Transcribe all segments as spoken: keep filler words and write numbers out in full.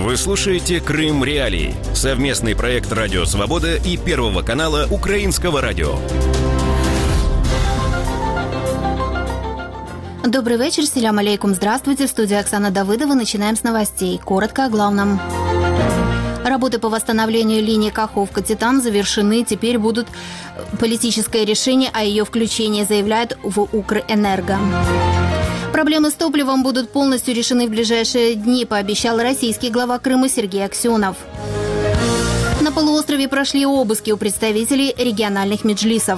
Вы слушаете «Крым Реалии» – совместный проект «Радио Свобода» и Первого канала Украинского радио. Добрый вечер, селям алейкум, здравствуйте. В студии Оксана Давыдова. Начинаем с новостей. Коротко о главном. Работы по восстановлению линии Каховка-Титан завершены. Теперь будут политическое решение о ее включении, заявляют в Укрэнерго. Проблемы с топливом будут полностью решены в ближайшие дни, пообещал российский глава Крыма Сергей Аксенов. На полуострове прошли обыски у представителей региональных меджлисов.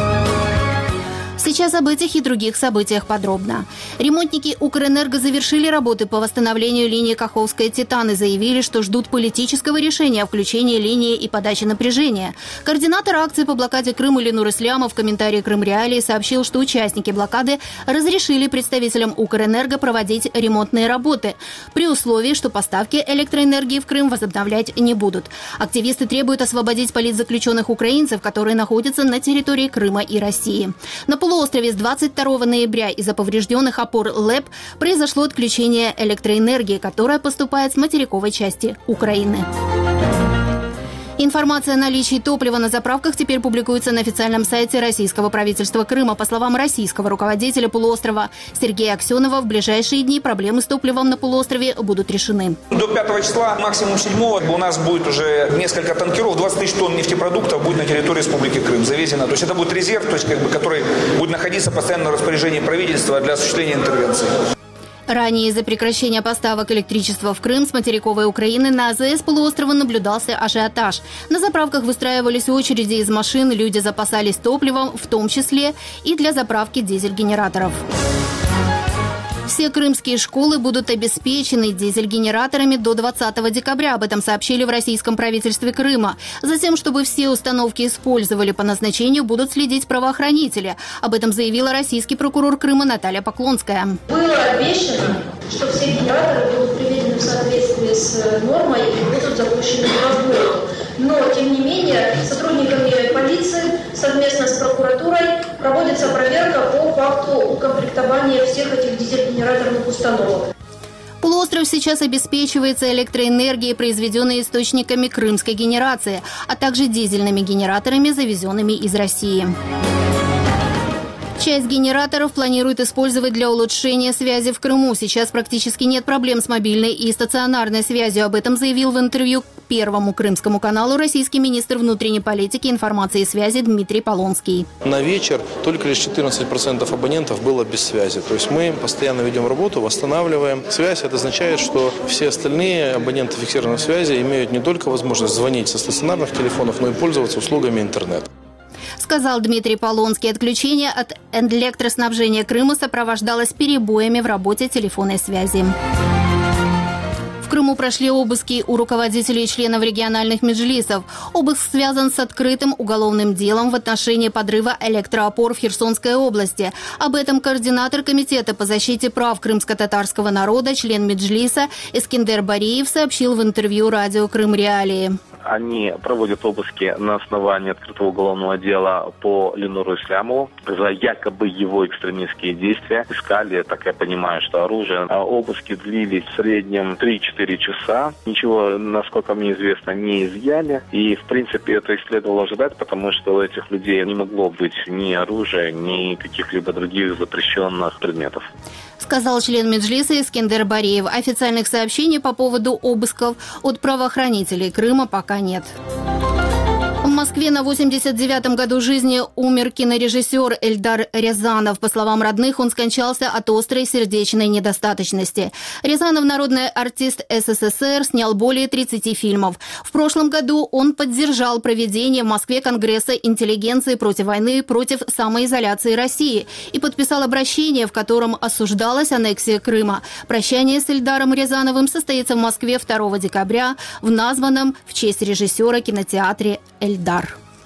Сейчас об этих и других событиях подробно. Ремонтники Укрэнерго завершили работы по восстановлению линии Каховская-Титан и заявили, что ждут политического решения о включении линии и подаче напряжения. Координатор акции по блокаде Крыма Ленур Ислямов в комментарии «Крым Реалии» сообщил, что участники блокады разрешили представителям Укрэнерго проводить ремонтные работы, при условии, что поставки электроэнергии в Крым возобновлять не будут. Активисты требуют освободить политзаключенных украинцев, которые находятся на территории Крыма и России. На полуострове с двадцать второго ноября из-за поврежденных опор ЛЭП произошло отключение электроэнергии, которая поступает с материковой части Украины. Информация о наличии топлива на заправках теперь публикуется на официальном сайте российского правительства Крыма. По словам российского руководителя полуострова Сергея Аксенова, в ближайшие дни проблемы с топливом на полуострове будут решены. До пятого числа, максимум седьмого, у нас будет уже несколько танкеров, двадцать тысяч тонн нефтепродуктов будет на территории Республики Крым завезено. То есть это будет резерв, то есть как бы, который будет находиться постоянно в распоряжении правительства для осуществления интервенции. Ранее из-за прекращения поставок электричества в Крым с материковой Украины на АЗС полуострова наблюдался ажиотаж. На заправках выстраивались очереди из машин, люди запасались топливом, в том числе и для заправки дизель-генераторов. Все крымские школы будут обеспечены дизель-генераторами до двадцатого декабря. Об этом сообщили в российском правительстве Крыма. Затем, чтобы все установки использовали по назначению, будут следить правоохранители. Об этом заявила российский прокурор Крыма Наталья Поклонская. Было обещано, что все генераторы будут приведены в соответствии с нормой и будут запущены в работу. Но, тем не менее, сотрудниками полиции совместно с прокуратурой проводится проверка по факту укомплектования всех этих дизель-генераторных установок. Полуостров сейчас обеспечивается электроэнергией, произведенной источниками крымской генерации, а также дизельными генераторами, завезенными из России. Часть генераторов планируют использовать для улучшения связи в Крыму. Сейчас практически нет проблем с мобильной и стационарной связью. Об этом заявил в интервью Первому крымскому каналу российский министр внутренней политики, информации и связи Дмитрий Полонский. На вечер только лишь четырнадцать процентов абонентов было без связи. То есть мы постоянно ведем работу, восстанавливаем связь. Это означает, что все остальные абоненты фиксированной связи имеют не только возможность звонить со стационарных телефонов, но и пользоваться услугами интернета. Сказал Дмитрий Полонский. Отключение от электроснабжения Крыма сопровождалось перебоями в работе телефонной связи. В Крыму прошли обыски у руководителей и членов региональных меджлисов. Обыск связан с открытым уголовным делом в отношении подрыва электроопор в Херсонской области. Об этом координатор Комитета по защите прав крымско-татарского народа, член меджлиса Эскендер Бариев сообщил в интервью радио «Крым Реалии». Они проводят обыски на основании открытого уголовного дела по Ленуру Ислямову за якобы его экстремистские действия. Искали, так я понимаю, что оружие. Обыски длились в среднем три-четыре часа. Ничего, насколько мне известно, не изъяли. И, в принципе, это и следовало ожидать, потому что у этих людей не могло быть ни оружия, ни каких-либо других запрещенных предметов. Сказал член меджлиса Эскендер Бариев. Официальных сообщений по поводу обысков от правоохранителей Крыма пока нет. В Москве на восемьдесят девятом году жизни умер кинорежиссер Эльдар Рязанов. По словам родных, он скончался от острой сердечной недостаточности. Рязанов – народный артист СССР, снял более тридцати фильмов. В прошлом году он поддержал проведение в Москве Конгресса интеллигенции против войны, против самоизоляции России и подписал обращение, в котором осуждалась аннексия Крыма. Прощание с Эльдаром Рязановым состоится в Москве второго декабря в названном в честь режиссера кинотеатре «Эльдар».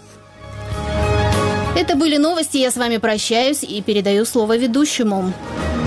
Это были новости. Я с вами прощаюсь и передаю слово ведущему.